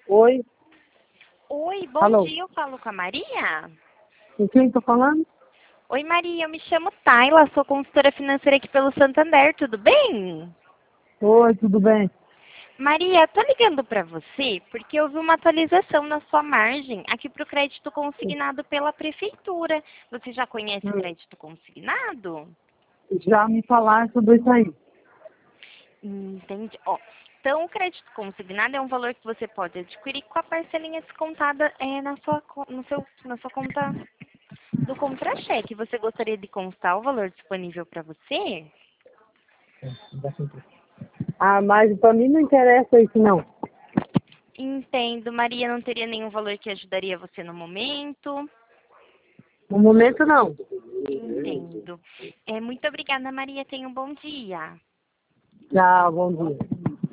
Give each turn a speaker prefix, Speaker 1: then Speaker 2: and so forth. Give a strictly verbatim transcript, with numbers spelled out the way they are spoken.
Speaker 1: Oi,
Speaker 2: Oi, bom
Speaker 1: alô,
Speaker 2: dia, eu falo com a Maria?
Speaker 1: com quem estou falando?
Speaker 2: Oi, Maria, eu me chamo Tayla, sou consultora financeira aqui pelo Santander, tudo bem?
Speaker 1: Oi, tudo bem?
Speaker 2: Maria, tô ligando para você porque houve uma atualização na sua margem aqui para o crédito consignado pela prefeitura. Você já conhece o
Speaker 1: Hum,
Speaker 2: crédito consignado?
Speaker 1: Já me falaram sobre isso aí.
Speaker 2: Entendi. Ó, então, o crédito consignado é um valor que você pode adquirir com a parcelinha descontada é, na, sua, co- no seu, na sua conta do contra-cheque. Você gostaria de constar o valor disponível para você?
Speaker 1: Ah, mas para mim não interessa isso não.
Speaker 2: Entendo. Maria, não teria nenhum valor que ajudaria você no momento?
Speaker 1: No momento não.
Speaker 2: Entendo. É, muito obrigada, Maria. Tenha um bom dia.
Speaker 1: Tchau, bom dia.